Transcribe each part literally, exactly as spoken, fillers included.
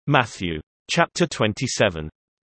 Matthew. Chapter twenty-seven.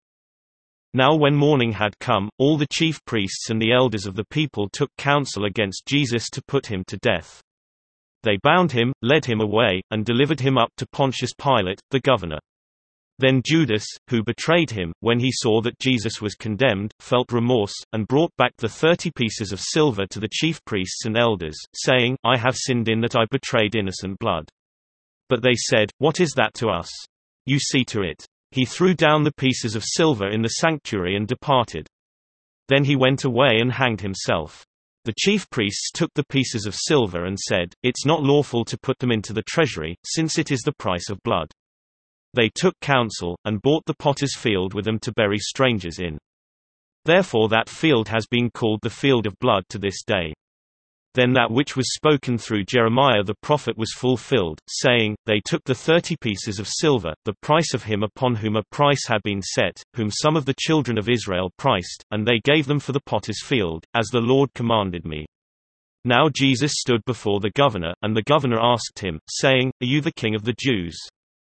Now when morning had come, all the chief priests and the elders of the people took counsel against Jesus to put him to death. They bound him, led him away, and delivered him up to Pontius Pilate, the governor. Then Judas, who betrayed him, when he saw that Jesus was condemned, felt remorse, and brought back the thirty pieces of silver to the chief priests and elders, saying, I have sinned in that I betrayed innocent blood. But they said, What is that to us? You see to it. He threw down the pieces of silver in the sanctuary and departed. Then he went away and hanged himself. The chief priests took the pieces of silver and said, It's not lawful to put them into the treasury, since it is the price of blood. They took counsel, and bought the potter's field with them to bury strangers in. Therefore that field has been called the field of blood to this day. Then that which was spoken through Jeremiah the prophet was fulfilled, saying, They took the thirty pieces of silver, the price of him upon whom a price had been set, whom some of the children of Israel priced, and they gave them for the potter's field, as the Lord commanded me. Now Jesus stood before the governor, and the governor asked him, saying, Are you the king of the Jews?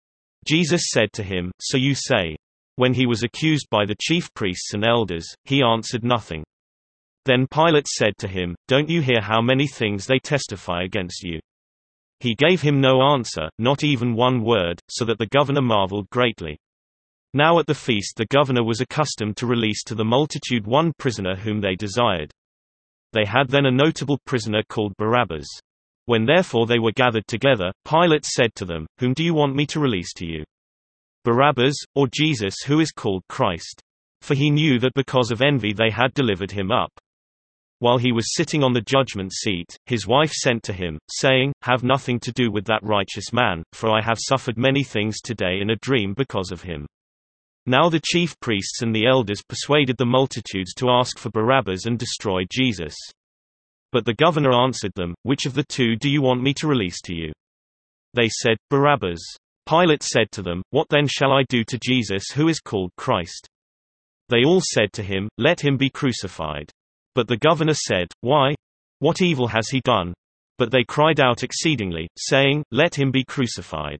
Jesus said to him, So you say. When he was accused by the chief priests and elders, he answered nothing. Then Pilate said to him, Don't you hear how many things they testify against you? He gave him no answer, not even one word, so that the governor marveled greatly. Now at the feast the governor was accustomed to release to the multitude one prisoner whom they desired. They had then a notable prisoner called Barabbas. When therefore they were gathered together, Pilate said to them, Whom do you want me to release to you? Barabbas, or Jesus who is called Christ? For he knew that because of envy they had delivered him up. While he was sitting on the judgment seat, his wife sent to him, saying, Have nothing to do with that righteous man, for I have suffered many things today in a dream because of him. Now the chief priests and the elders persuaded the multitudes to ask for Barabbas and destroy Jesus. But the governor answered them, Which of the two do you want me to release to you? They said, Barabbas. Pilate said to them, What then shall I do to Jesus who is called Christ? They all said to him, Let him be crucified. But the governor said, Why? What evil has he done? But they cried out exceedingly, saying, Let him be crucified.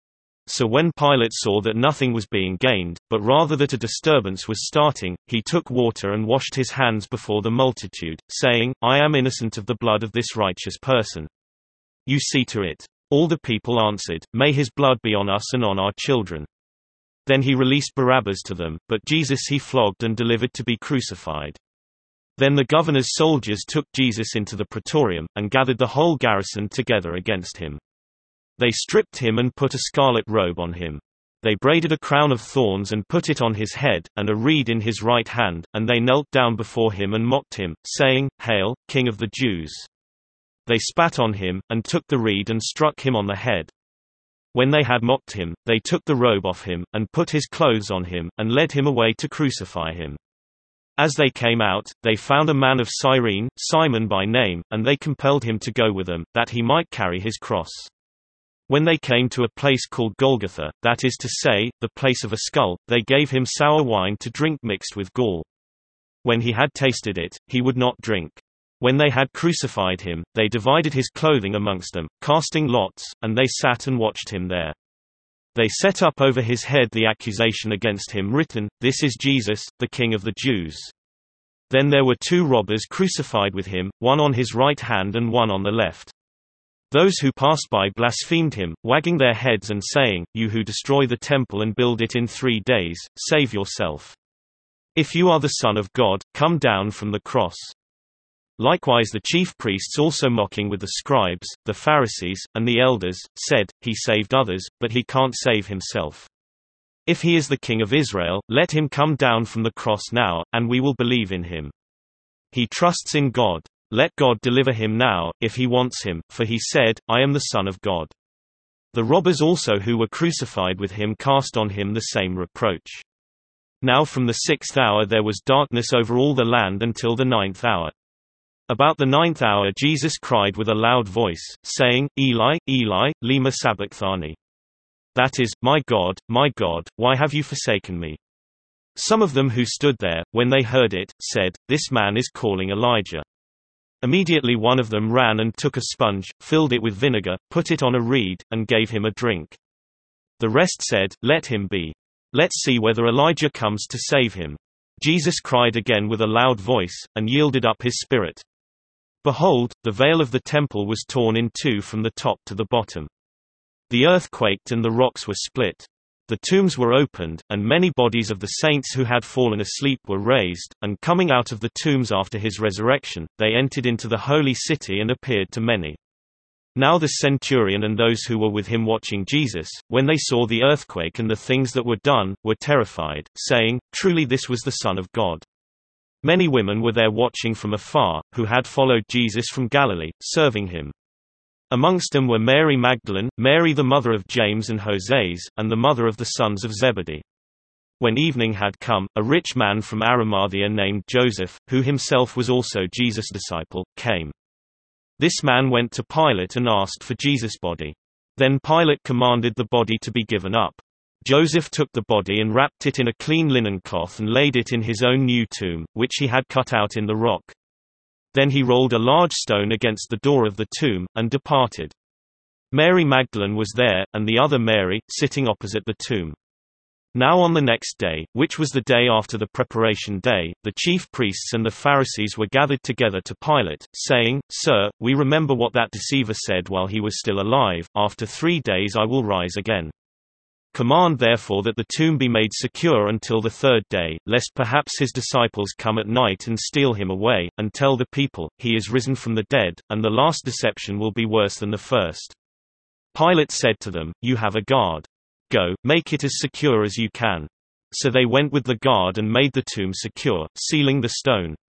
So when Pilate saw that nothing was being gained, but rather that a disturbance was starting, he took water and washed his hands before the multitude, saying, I am innocent of the blood of this righteous person. You see to it. All the people answered, May his blood be on us and on our children. Then he released Barabbas to them, but Jesus he flogged and delivered to be crucified. Then the governor's soldiers took Jesus into the praetorium, and gathered the whole garrison together against him. They stripped him and put a scarlet robe on him. They braided a crown of thorns and put it on his head, and a reed in his right hand, and they knelt down before him and mocked him, saying, Hail, King of the Jews! They spat on him, and took the reed and struck him on the head. When they had mocked him, they took the robe off him, and put his clothes on him, and led him away to crucify him. As they came out, they found a man of Cyrene, Simon by name, and they compelled him to go with them, that he might carry his cross. When they came to a place called Golgotha, that is to say, the place of a skull, they gave him sour wine to drink mixed with gall. When he had tasted it, he would not drink. When they had crucified him, they divided his clothing amongst them, casting lots, and they sat and watched him there. They set up over his head the accusation against him written, This is Jesus, the King of the Jews. Then there were two robbers crucified with him, one on his right hand and one on the left. Those who passed by blasphemed him, wagging their heads and saying, You who destroy the temple and build it in three days, save yourself. If you are the Son of God, come down from the cross. Likewise the chief priests also mocking with the scribes, the Pharisees, and the elders, said, He saved others, but he can't save himself. If he is the King of Israel, let him come down from the cross now, and we will believe in him. He trusts in God. Let God deliver him now, if he wants him, for he said, I am the Son of God. The robbers also who were crucified with him cast on him the same reproach. Now from the sixth hour there was darkness over all the land until the ninth hour. About the ninth hour Jesus cried with a loud voice, saying, Eli, Eli, lema sabachthani. That is, My God, my God, why have you forsaken me? Some of them who stood there, when they heard it, said, This man is calling Elijah. Immediately one of them ran and took a sponge, filled it with vinegar, put it on a reed, and gave him a drink. The rest said, "Let him be. Let's see whether Elijah comes to save him." Jesus cried again with a loud voice, and yielded up his spirit. Behold, the veil of the temple was torn in two from the top to the bottom. The earth quaked and the rocks were split. The tombs were opened, and many bodies of the saints who had fallen asleep were raised, and coming out of the tombs after his resurrection, they entered into the holy city and appeared to many. Now the centurion and those who were with him watching Jesus, when they saw the earthquake and the things that were done, were terrified, saying, "Truly this was the Son of God." Many women were there watching from afar, who had followed Jesus from Galilee, serving him. Amongst them were Mary Magdalene, Mary the mother of James and Joses, and the mother of the sons of Zebedee. When evening had come, a rich man from Arimathea named Joseph, who himself was also Jesus' disciple, came. This man went to Pilate and asked for Jesus' body. Then Pilate commanded the body to be given up. Joseph took the body and wrapped it in a clean linen cloth and laid it in his own new tomb, which he had cut out in the rock. Then he rolled a large stone against the door of the tomb, and departed. Mary Magdalene was there, and the other Mary, sitting opposite the tomb. Now on the next day, which was the day after the preparation day, the chief priests and the Pharisees were gathered together to Pilate, saying, "Sir, we remember what that deceiver said while he was still alive, 'After three days I will rise again.' Command therefore that the tomb be made secure until the third day, lest perhaps his disciples come at night and steal him away, and tell the people, 'He is risen from the dead,' and the last deception will be worse than the first." Pilate said to them, "You have a guard. Go, make it as secure as you can." So they went with the guard and made the tomb secure, sealing the stone.